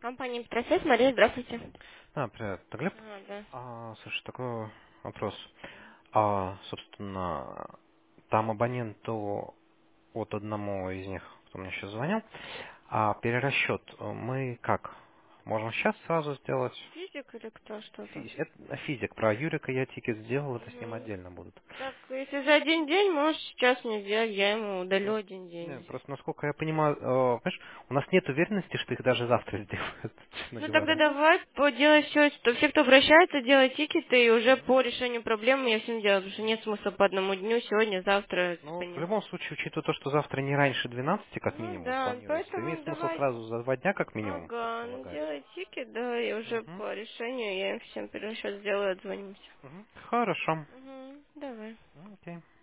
Компания Петросвет, Мария, здравствуйте. Привет, это Глеб. Да. Слушай, такой вопрос. Собственно, там абоненту от одному из них, кто мне сейчас звонил, перерасчет мы как? Можем сейчас сразу сделать? Физик или кто, что-то? Это физик. Про Юрика я тикет сделал, это с ним Мгм. отдельно будут. Так, если за один день, можешь сейчас не сделать, я ему удалю Ну, один не, день. просто насколько я понимаю, понимаешь, у нас нет уверенности, что их даже завтра сделают, честно Ну тогда говоря. давай поделай все, что все, кто обращается, делай тикеты, и уже по решению проблемы я всем делаю, потому что нет смысла по одному дню, сегодня, завтра, Ну, в понятно. любом случае, учитывая то, что завтра не раньше 12, как Ну минимум, да, планируется, то имеет поэтому смысл давай. сразу за 2 дня, как минимум, Ага, ну предполагать. делай тикет, да, и уже Угу. по решению я им всем перерасчет сделаю, отзвонимся. Хорошо. Угу, давай. Окей.